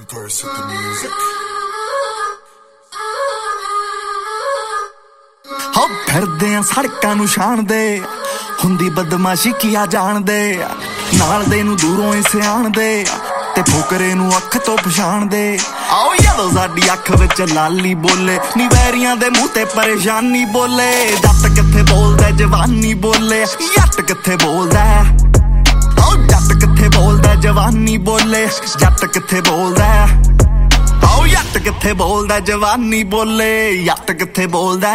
Curse with the music. ਹੋ ਫਿਰਦੇ ਆ ਸੜਕਾਂ ਨੂੰ ਛਾਣਦੇ ਹੁੰਦੀ ਬਦਮਾਸ਼ੀ ਕੀਆ ਜਾਣਦੇ ਨਾਲ ਦੇ ਨੂੰ ਦੂਰੋਂ ਹੀ ਸਿਆਣਦੇ ਤੇ ਫੁਕਰੇ ਨੂੰ ਅੱਖ ਤੋਂ ਪਛਾਣਦੇ ਆਓ ਜਦੋਂ ਸਾਡੀ ਅੱਖ ਵਿੱਚ ਲਾਲੀ ਬੋਲੇ ਨੀ ਵੈਰੀਆਂ ਦੇ ਮੂੰਹ ਤੇ ਪਰੇਸ਼ਾਨੀ ਬੋਲੇ ਜੱਟ ਕਿੱਥੇ ਬੋਲਦਾ ਜਵਾਨੀ ਬੋਲੇ ਜੱਟ ਕਿੱਥੇ ਬੋਲਦਾ ਆਓ ਜੱਟ ਕਿੱਥੇ ਬੋਲਦਾ ਜਵਾਨੀ ਬੋਲੇ ਜੱਟ ਕਿੱਥੇ ਬੋਲਦਾ ਆਓ ਜੱਟ ਕਿੱਥੇ ਬੋਲਦਾ ਜਵਾਨੀ ਬੋਲੇ ਜੱਟ ਕਿੱਥੇ ਬੋਲਦਾ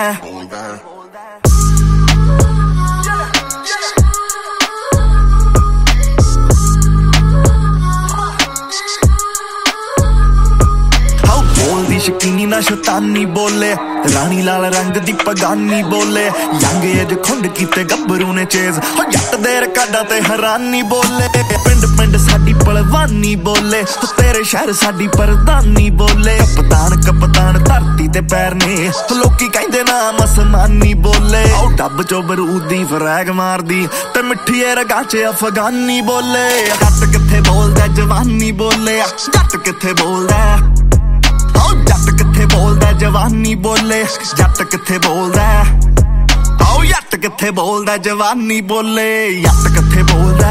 ਸ਼ਕੀਨੀ ਨਾ ਸ਼ੈਤਾਨੀ ਬੋਲੇ ਰਾਣੀ ਲਾਲ ਰੰਗ ਦੀ ਪਗਾਨੀ ਬੋਲੇ ਯੰਗ ਏਜ ਖੁੰਡ ਕੀਤੇ ਗੱਭਰੂ ਨੇ ਚੇਜ਼ ਹੋ ਜੱਟ ਦੇ ਰਕਾਡਾ ਤੇ ਹੈਰਾਨੀ ਬੋਲੇ ਪਿੰਡ ਪਿੰਡ ਸਾਡੀ ਪਲਵਾਨੀ ਬੋਲੇ ਤੇਰੇ ਸ਼ਹਿਰ ਸਾਡੀ ਪਰਦਾਨੀ ਬੋਲੇ ਕਪਤਾਨ ਧਰਤੀ ਤੇ ਪੈਰ ਨੇ ਲੋਕੀ ਕਹਿੰਦੇ ਨਾਮ ਅਸਮਾਨੀ ਬੋਲੇ ਉਹ ਡੱਬ ਚੋਂ ਬਰੂਦ ਦੀ ਫਰੈਗ ਮਾਰਦੀ ਤੇ ਮਿੱਠੀ ਰਗਾਂ 'ਚ ਅਫਗਾਨੀ ਬੋਲੇ ਜੱਟ ਕਿੱਥੇ ਬੋਲਦਾ ਜਵਾਨੀ ਬੋਲੇ ਜੱਟ ਕਿੱਥੇ ਬੋਲਦਾ ਜੱਟ ਕਿੱਥੇ ਬੋਲਦਾ ਜਵਾਨੀ ਬੋਲੇ ਜੱਟ ਕਿੱਥੇ ਬੋਲਦਾ ਆਓ ਜੱਟ ਕਿੱਥੇ ਬੋਲਦਾ ਜਵਾਨੀ ਬੋਲੇ ਜੱਟ ਕਿੱਥੇ ਬੋਲਦਾ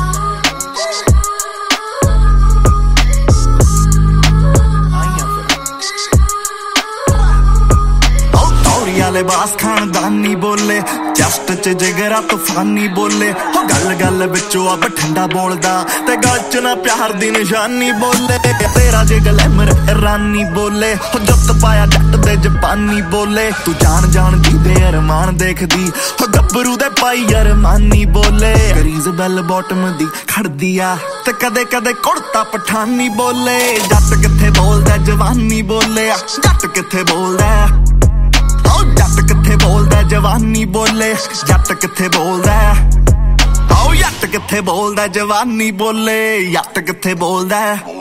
ਲਿਬਾਸ ਖਾਨਦਾਨੀ ਬੋਲੇ ਜਸਟ ਚ ਜਿਗਰਾ ਤੂਫਾਨੀ ਬੋਲੇ ਹੋ ਗੱਲ ਵਿੱਚੋਂ ਆ ਬਠੰਡਾ ਬੋਲਦਾ ਤੇ ਗੱਲ ਚ ਨਾ ਪਿਆਰ ਦੀ ਨਿਸ਼ਾਨੀ ਬੋਲੇ ਤੇਰਾ ਜੇ ਗਲੈਮਰ ਰਾਨੀ ਬੋਲੇ ਹੋ ਜੱਟ ਪਾਇਆ ਜੱਟ ਦੇ ਜਪਾਨੀ ਬੋਲੇ ਤੂੰ ਜਾਣ ਦੀ ਦੇ ਅਰਮਾਨ ਦੇਖਦੀ ਹੋ ਗੱਭਰੂ ਦੇ ਪਾਈ ਅਰਮਾਨੀ ਬੋਲੇ ਕਰੀਜ਼ ਬੈਲ ਬਾਟਮ ਦੀ ਖੜਦੀ ਆ ਤੇ ਕਦੇ ਕੁੜਤਾ ਪਠਾਨੀ ਬੋਲੇ ਜੱਟ ਕਿੱਥੇ ਬੋਲਦਾ ਜਵਾਨੀ ਬੋਲੇ ਜੱਟ ਕਿੱਥੇ ਬੋਲਦਾ ਜੱਟ ਕਿੱਥੇ ਬੋਲਦਾ ਜਵਾਨੀ ਬੋਲੇ ਜੱਟ ਕਿੱਥੇ ਬੋਲਦਾ ਆਓ ਜੱਟ ਕਿੱਥੇ ਬੋਲਦਾ ਜਵਾਨੀ ਬੋਲੇ ਜੱਟ ਕਿੱਥੇ ਬੋਲਦਾ